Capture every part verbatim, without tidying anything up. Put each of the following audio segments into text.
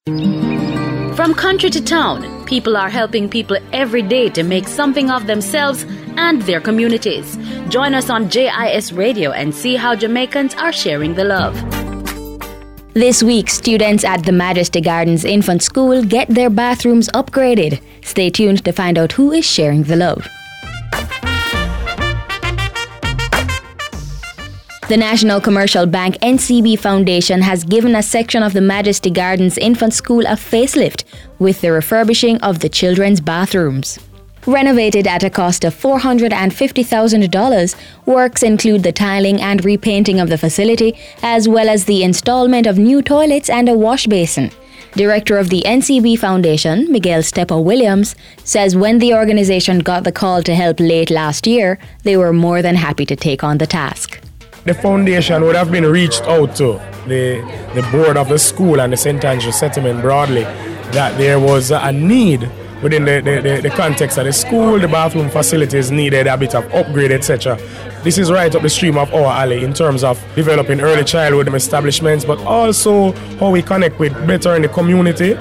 From country to town, people are helping people every day to make something of themselves and their communities. Join us on J I S Radio and see how Jamaicans are sharing the love. This week, students at the Majesty Gardens Infant School get their bathrooms upgraded. Stay tuned to find out who is sharing the love. The National Commercial Bank N C B Foundation has given a section of the Majesty Gardens Infant School a facelift with the refurbishing of the children's bathrooms. Renovated at a cost of four hundred fifty thousand dollars, works include the tiling and repainting of the facility, as well as the installment of new toilets and a wash basin. Director of the N C B Foundation, Miguel Stepper Williams, says when the organization got the call to help late last year, they were more than happy to take on the task. The foundation would have been reached out to the, the board of the school and the Saint Andrew settlement broadly, that there was a need within the, the, the, the context of the school, the bathroom facilities needed a bit of upgrade, et cetera. This is right up the stream of our alley in terms of developing early childhood establishments, but also how we connect with better in the community.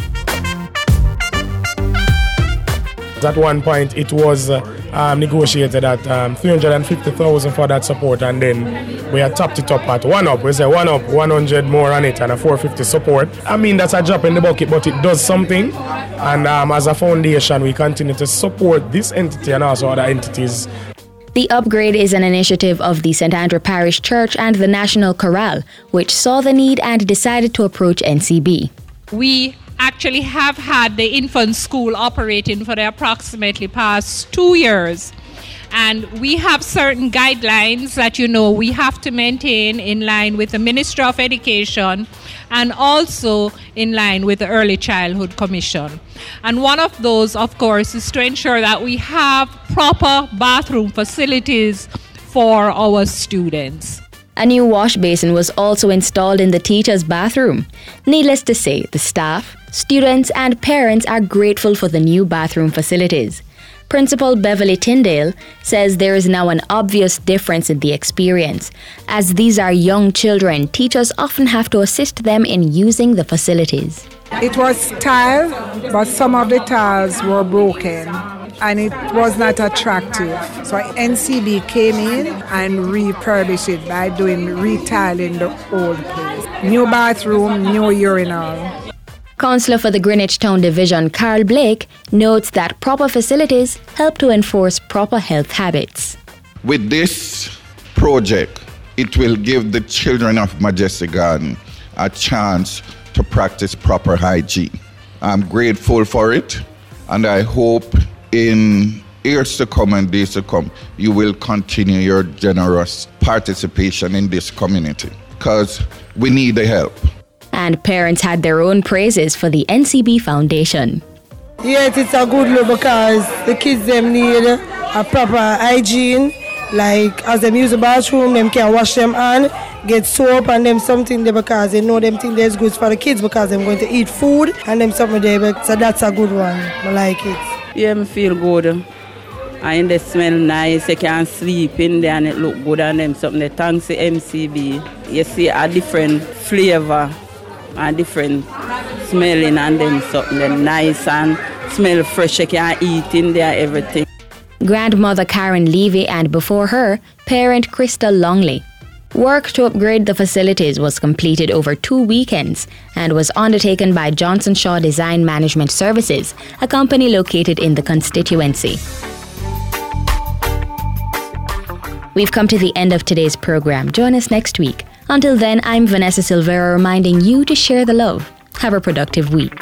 At one point, it was uh, um, negotiated at um, three hundred fifty thousand dollars for that support, and then we had topped it up at one up. We say one up, one hundred more on it, and a four hundred fifty support. I mean, that's a drop in the bucket, but it does something. And um, as a foundation, we continue to support this entity and also other entities. The upgrade is an initiative of the Saint Andrew Parish Church and the National Chorale, which saw the need and decided to approach N C B. We actually have had the infant school operating for the approximately past two years. And we have certain guidelines that, you know, we have to maintain in line with the Ministry of Education and also in line with the Early Childhood Commission. And one of those, of course, is to ensure that we have proper bathroom facilities for our students. A new wash basin was also installed in the teacher's bathroom. Needless to say, the staff, students and parents are grateful for the new bathroom facilities. Principal Beverly Tyndale says there is now an obvious difference in the experience. As these are young children, teachers often have to assist them in using the facilities. It was tile, but some of the tiles were broken and it was not attractive. So N C B came in and refurbished it by doing retiling the old place. New bathroom, new urinal. Councillor for the Greenwich Town Division, Carl Blake, notes that proper facilities help to enforce proper health habits. With this project, it will give the children of Majesty Garden a chance to practice proper hygiene. I'm grateful for it, and I hope in years to come and days to come, you will continue your generous participation in this community, because we need the help. And parents had their own praises for the N C B Foundation. Yes, it's a good look because the kids them need a proper hygiene. Like as them use the bathroom, them can wash them hand, get soap and them something there because they know them think that's good for the kids because they're going to eat food and them something there. So that's a good one. I like it. Yeah, I feel good. And they smell nice, you can sleep in there and it look good on them. Something that thanks the M C B. You see a different flavor. A different smelling and then something nice and smell fresh. You can eat in there, everything. Grandmother Karen Levy and before her, parent Crystal Longley. Work to upgrade the facilities was completed over two weekends and was undertaken by Johnson Shaw Design Management Services, a company located in the constituency. We've come to the end of today's program. Join us next week. Until then, I'm Vanessa Silvera reminding you to share the love. Have a productive week.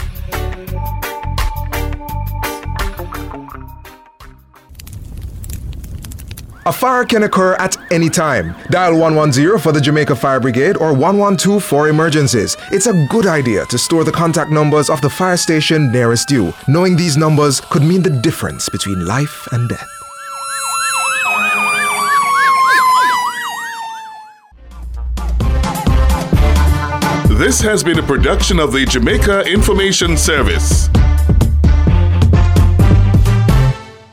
A fire can occur at any time. Dial one one zero for the Jamaica Fire Brigade or one one two for emergencies. It's a good idea to store the contact numbers of the fire station nearest you. Knowing these numbers could mean the difference between life and death. This has been a production of the Jamaica Information Service.